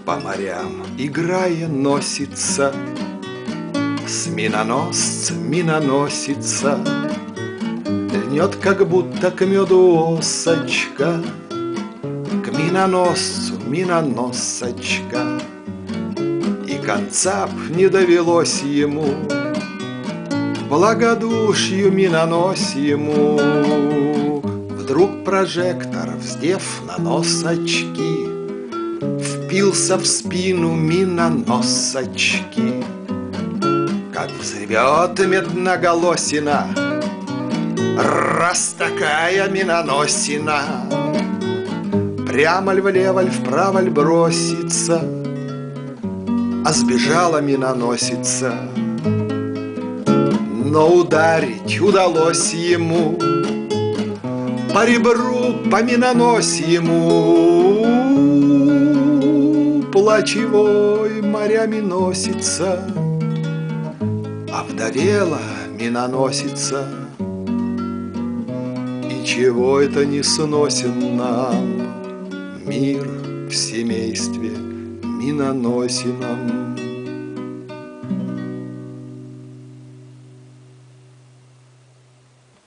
По морям, играя, носится, с миноносцем миноносица, льнет, как будто к меду осочка, к миноносцу миноносочка. И конца б не довелось ему, благодушью минонось ему. Вдруг прожектор, вздев на нос очки, впился в спину миноносочки. Как взревет медноголосина, раз такая миноносина, прямо ль влево ль вправо ль бросится, а сбежала миноносица. Но ударить удалось ему по ребру, по миноносьему. Плачевой морями носится, овдовела миноносица. И чего это не сносен нам мир в семействе миноносином?